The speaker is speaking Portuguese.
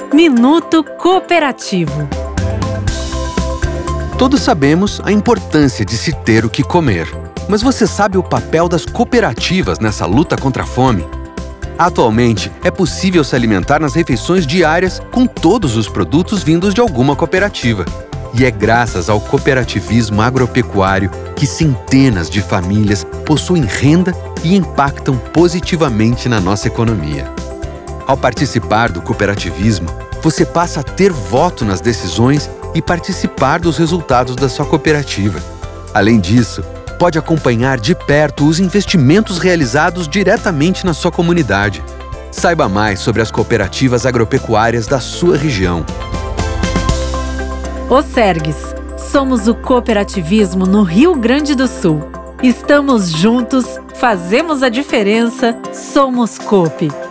Minuto Cooperativo. Todos sabemos a importância de se ter o que comer. Mas você sabe o papel das cooperativas nessa luta contra a fome? Atualmente, é possível se alimentar nas refeições diárias com todos os produtos vindos de alguma cooperativa. E é graças ao cooperativismo agropecuário que centenas de famílias possuem renda e impactam positivamente na nossa economia. Ao participar do cooperativismo, você passa a ter voto nas decisões e participar dos resultados da sua cooperativa. Além disso, pode acompanhar de perto os investimentos realizados diretamente na sua comunidade. Saiba mais sobre as cooperativas agropecuárias da sua região. Sergues, somos o cooperativismo no Rio Grande do Sul. Estamos juntos, fazemos a diferença, somos Coop.